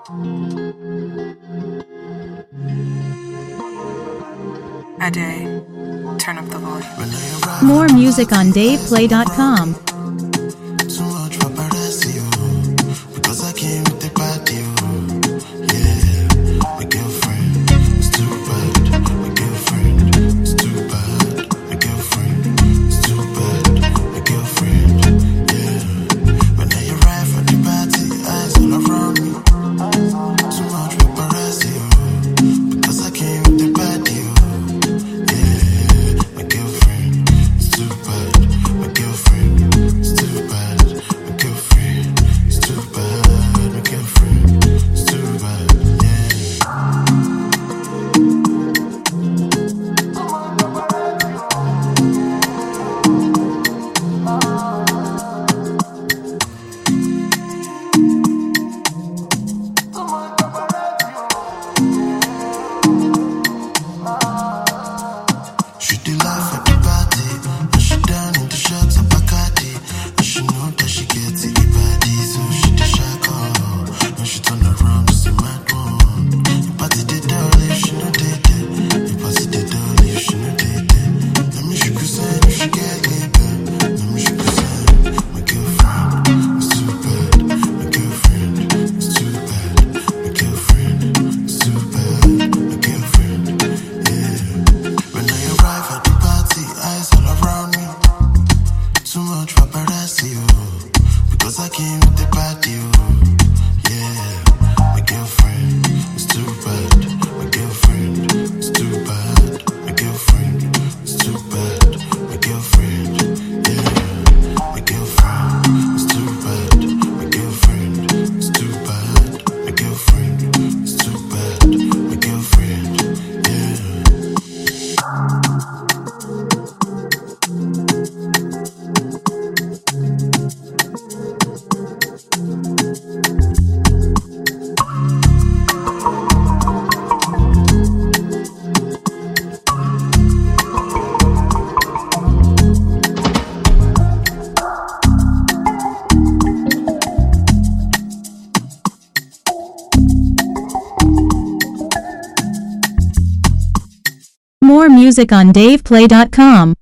Ade, turn up the volume. More music on DavePlay.com. Too much paparazzi, because I came with the party, yeah. My girlfriend is too bad. My girlfriend is too bad. My girlfriend is too bad. My girlfriend, yeah. When I arrive at the party, eyes all around me. Too much paparazzi, because I came with the party, yeah. My girlfriend is too bad. My girlfriend is too bad. My girlfriend is too bad. My girlfriend is too bad, yeah. She did laugh at the party, and she down in the shots of Bacardi, and she know that she gets it body, so she did shack on, and she turn around to see my one. The party did dirty, if she know did it. The party did dirty, if she know did it. Let me shoot you sign if she get label. Let me shoot you sign. My girlfriend is too bad. My girlfriend is too bad. My girlfriend is too bad. My girlfriend, yeah. When I arrive at the party, eyes all around me. Too much paparazzi, because I came with the party, yeah. My girlfriend is too bad. My girlfriend is too bad. My girlfriend is too bad. My girlfriend, yeah. My girlfriend is too bad. My girlfriend is too bad. My girlfriend is too bad. My girlfriend, yeah. More music on DavePlay.com.